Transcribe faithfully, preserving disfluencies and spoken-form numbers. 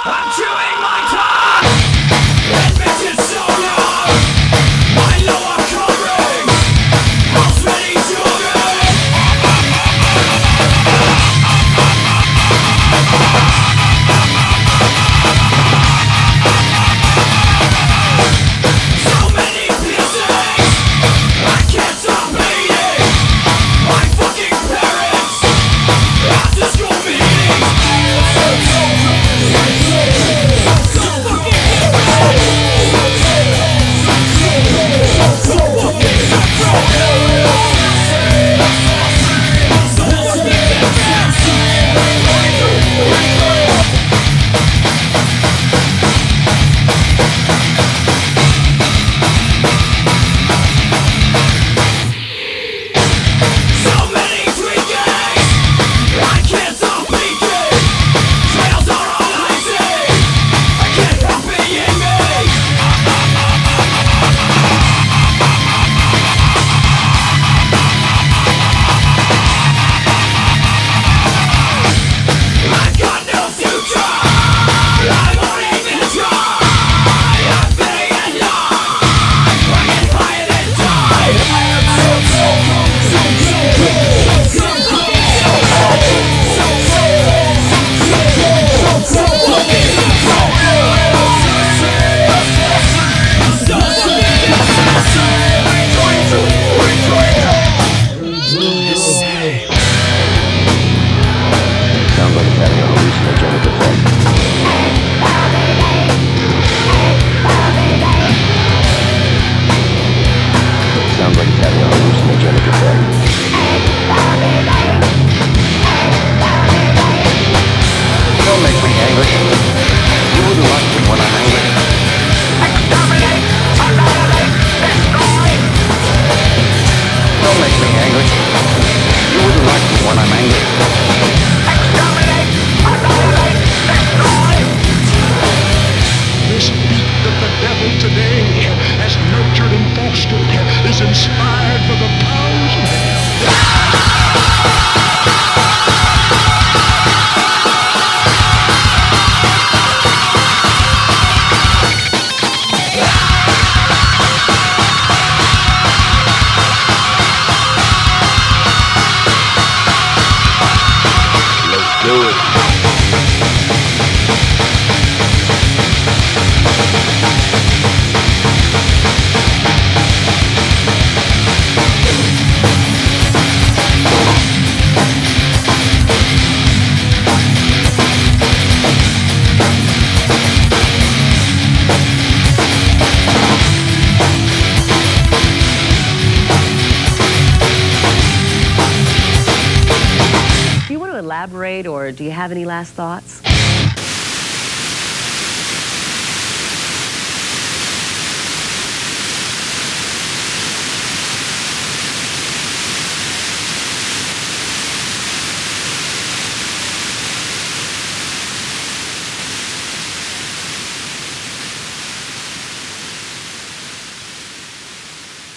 I'm chewing my tongue. Admitted so young. I know I'm coming. I'll sweat each children. So many piercings. I can't stop bleeding. My fucking parents. After school meetings. So many tweakings. I can't stop leaking. Trails are all icy. I can't help being me. I've got no future. I won't even try. I'm fitting and young. I get higher than die. I am so so so so so so so fucking Sounds like it's having a hallucinogenic effect. Sounds like it's having a hallucinogenic effect. Don't make me angry. You wouldn't like me when I'm angry. Don't make me angry. You wouldn't like me when I'm angry. This beat that the devil today has nurtured and fostered is inspired for the powers of hell. Let's do it. Do you want to elaborate, or do you have any last thoughts?